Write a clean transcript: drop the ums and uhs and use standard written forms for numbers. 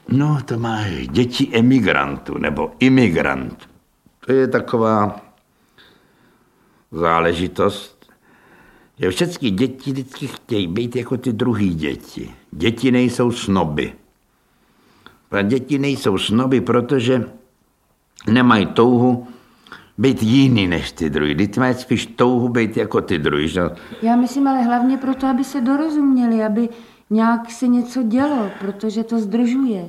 No, to má děti emigrantů nebo imigrantů. To je taková záležitost, že všechny děti vždycky chtějí být jako ty druhý děti. Děti nejsou snoby. A děti nejsou snoby, protože nemají touhu být jiný než ty druhý. Děti mají spíš touhu být jako ty druhý. Že? Já myslím, ale hlavně proto, aby se dorozuměli, aby nějak se něco dělo, protože to zdržuje.